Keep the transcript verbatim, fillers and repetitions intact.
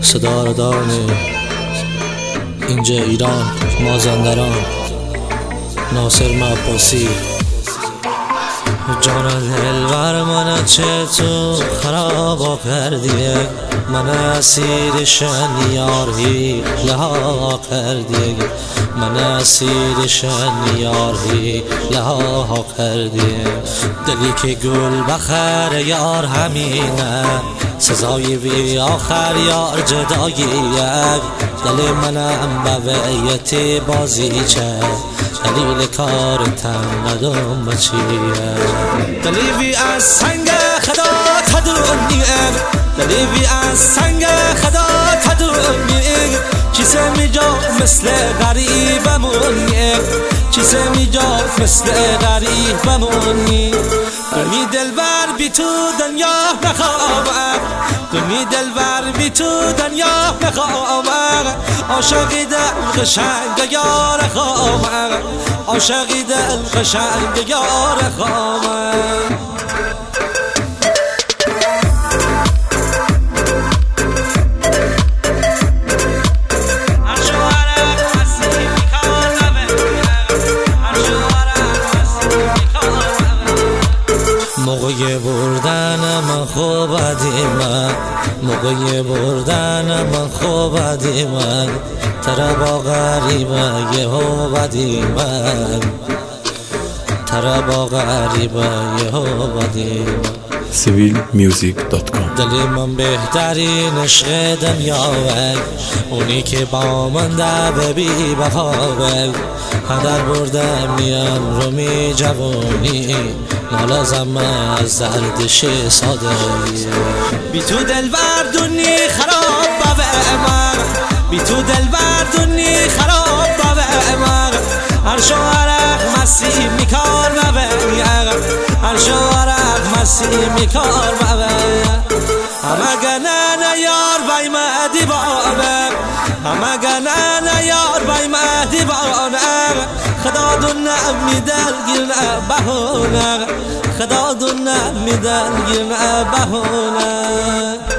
صداردان اینجا ایران، مازندران، ناصر عباسی. جان دلبر من چه تو خرابا کردی، من اسیر شنیاری لها کردی، من اسیر شنیاری لها کردی. دلی که گل بخر یار همینه، سزای وی آخر یار جدایی. دل منم به ویتی بازی چه، دلیل کار تنگدم بچیه. دلی وی از سنگ خدا تدونیه، دلی وی از سنگ خدا تدونیه. چیزه میجا مثل غریبمونیه، چیزه میجا مثل غریبمونی. دنی دلبر بی تو دنیا نخوابم، دنی دلبر بی تو دنیا نخوابم. عاشقی دل قشنگ یار خامم، عاشقی دل قشنگ یار خامم. موقع بردن من خوب من، موقع بردن من خوب من. ترا با غریبه یه هو بدی من، ترا با غریبه یه هو بدی من. سیویل میوزیک دات کام. دلی من بهترین عشق دنیا وی، اونی که با من ده بی وفا وی. هدر بردم میان رو می جوانی، نالازم از دردش ساده. بی تو دلبر دنی خراب به من، بی تو دلبر دنی خراب به من. هر شوهرک مسیح میکار مبین، هر شوهرک مسیح میکار مبین. همه گنن یار بای مهدی بانه، همه گنن یار بای مهدی بانه. خدا دونه میدل گیرنه بهونه، خدا دونه میدل گیرنه بهونه.